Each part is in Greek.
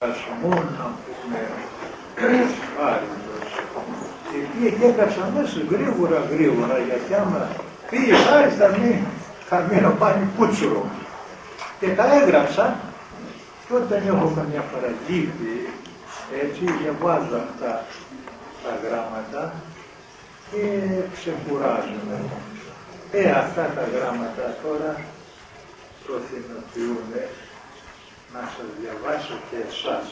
Μόνο να πούμε άρρητος. Και έκαψα μέσα γρήγορα, γιατί άμα πήγε άριστα θα μείνω πάλι κούτσουρο. Και τα έγραψα και όταν έχω καμιά παραγγείλη, έτσι διαβάζω αυτά τα γράμματα και ξεκουράζομαι. Αυτά τα γράμματα τώρα προθυμοποιούν να σας διαβάσω και εσάς.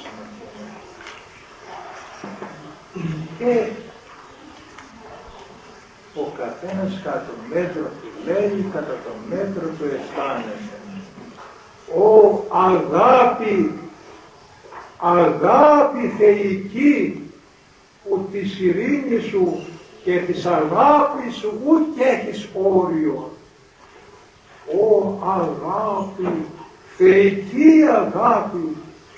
Και ο καθένας κατά το μέτρο του λέει, κατά το μέτρο του αισθάνεται. Αγάπη θεϊκή, που της ειρήνης σου και της αγάπης σου ούτε έχεις όριο. Αγάπη, θεϊκή αγάπη,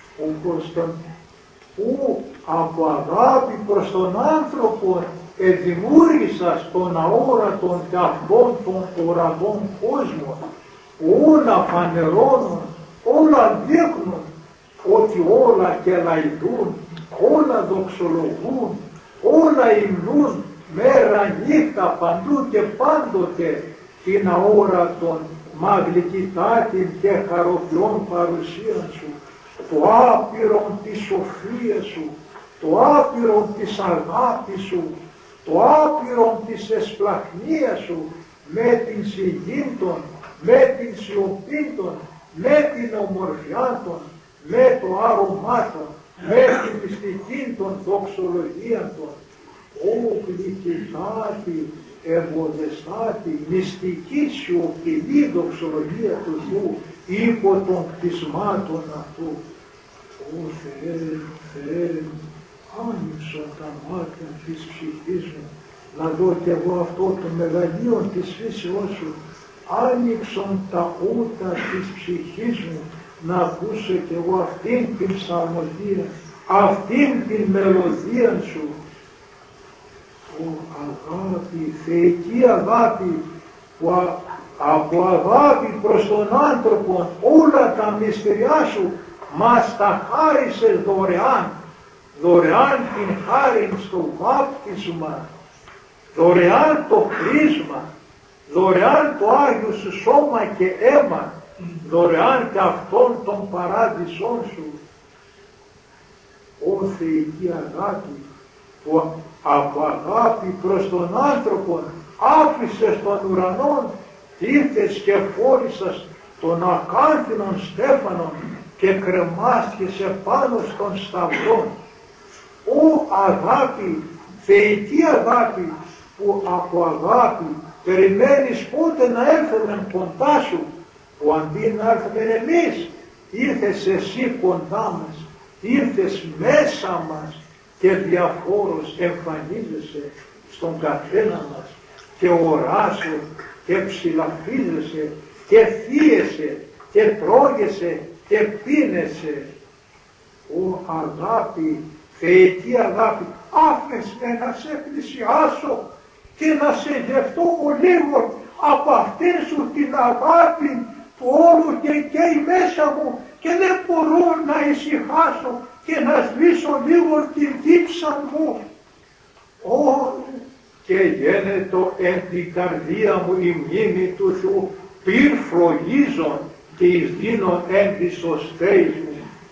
που από αγάπη προς τον άνθρωπο εδημιούργησας τον αόρατον και αυτόν των ουρανών κόσμο, όλα φανερώνουν, όλα δείχνουν ότι όλα κελαϊδούν, όλα δοξολογούν, όλα υμνούν μέρα νύχτα παντού και πάντοτε την αόρατον μαγλικητάτην και χαροποιών παρουσίαν σου, το άπειρον της σοφίας σου, το άπειρον της αγάπης σου, το άπειρον της εσπλαχνίας σου, με την σιγήντον, με την σιωπήντον, με την ομορφιά των, με το άρωμά των, με την μυστική των δοξολογίαν των. Γλυκητάτη, εμποδεστάτη, μυστική σιωπηλή δοξολογία του Θεού, υπό των κτισμάτων αυτού. Θεέ, άνοιξα τα μάτια της ψυχής μου, να δω κι εγώ αυτό το μεγαλείο της φύσεώς σου. Άνοιξαν τα ούτα της ψυχής μου, να ακούσω κι εγώ αυτήν την ψαλμοδία, αυτήν την μελωδία σου. Αγάπη, θεϊκή αγάπη, που από αγάπη προς τον άνθρωπο όλα τα μυστηριά σου μας τα χάρισες δωρεάν την χάριν στο βάπτισμα, δωρεάν το χρήσμα, δωρεάν το Άγιο σου σώμα και αίμα, δωρεάν και αυτόν των παράδεισών σου. Θεϊκή αγάπη, που από αγάπη προς τον άνθρωπο άφησες των ουρανών, ήρθες και φόρησας των ακάνθινων στέφανων και κρεμάστηκες πάνω στον σταυρό. Αγάπη, θεϊκή αγάπη, που από αγάπη περιμένεις πότε να έρθουμε κοντά σου, που αντί να έρθουμε εμείς, ήρθες εσύ κοντά μας, ήρθες μέσα μας και διαφόρος εμφανίζεσαι στον καθένα μας και οράσαι και ψηλαφίζεσαι και θύεσαι και τρώγεσαι και πίνεσαι. Αγάπη, θεϊκή αγάπη, άφεσαι να σε πλησιάσω και να σε γευτώ λίγο από αυτήν σου την αγάπη που όλο και καίει μέσα μου και δεν μπορώ να ησυχάσω και να σβήσω λίγο την δίψα μου. Και γένετο εν την καρδία μου η μνήμη του Θεού πυρ φρογίζων και εις δίνων εν της οστέης μου.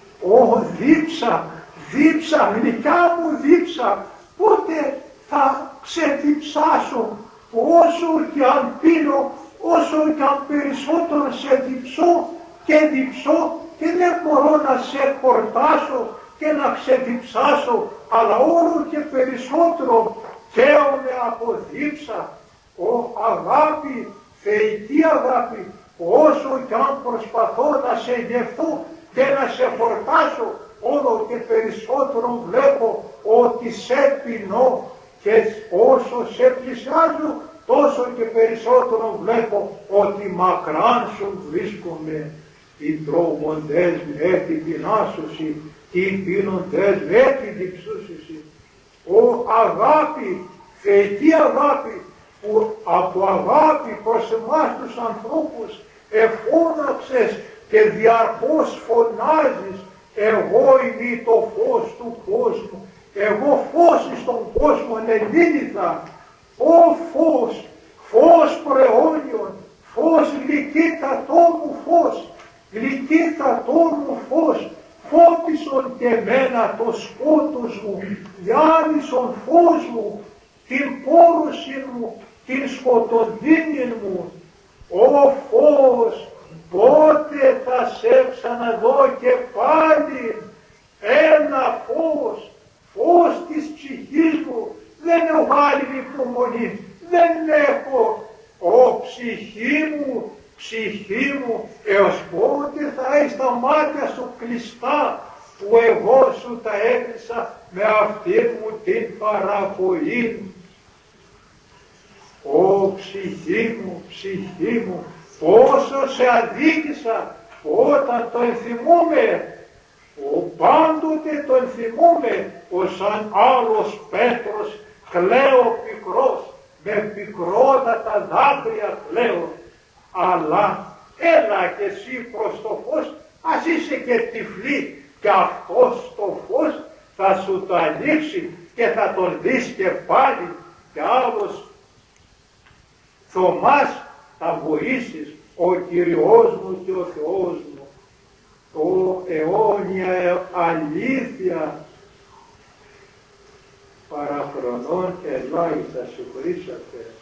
Δίψα, γλυκιά μου δίψα, πότε θα ξεδιψάσω, όσο και αν πίνω, όσο και αν περισσότερο σε διψώ και δεν μπορώ να σε χορτάσω και να ξεδιψάσω, αλλά όλο και περισσότερο καίομαι από δίψα. Αγάπη, θεϊκή αγάπη, όσο και αν προσπαθώ να σε γευτώ και να σε χορτάσω, όλο και περισσότερο βλέπω ότι σε πεινώ και όσο σε πλησιάζω τόσο και περισσότερο βλέπω ότι μακράν σου βρίσκομαι. Οι τρώγοντες με την πεινάσωση, οι πίνοντες με την διψούσιση. Αγάπη, θεϊκή αγάπη, που από αγάπη προς εμάς τους ανθρώπους εφώναξες και διαρκώς φωνάζεις εγώ είμαι το φως του κόσμου, εγώ φως στον κόσμο ελίληθα, ο φως, φως προαιώνιον, φως γλυκύτατό μου φως, γλυκύτατό μου φως, φώτισον και εμένα το σκότος μου, διάλυσον φως μου, την πόρωση μου, την σκοτωδίνη μου. Ο φως, πότε θα σε ξαναδώ και πάλι, ένα φως, φως της ψυχής μου, δεν έχω άλλη υπομονή, δεν έχω. Ψυχή μου, έως πότε θα έχεις τα μάτια σου κλειστά, που εγώ σου τα έκλεισα με αυτή μου την παραπονή. Ψυχή μου, πόσο σε αδίκησα όταν το ενθυμούμε, πάντοτε το ενθυμούμε, ως σαν άλλος Πέτρος κλαίω πικρός, με πικρότατα δάκρυα κλαίω. Αλλά έλα και εσύ προς το φως, ας είσαι και τυφλή, και αυτός το φως θα σου το ανοίξει και θα τον δεις και πάλι, και άλλος Θωμάς θα βοήσεις, ο Κυριός μου και ο Θεός μου, το αιώνια αλήθεια παραχρονών ελάχιστα σου χρήσατε.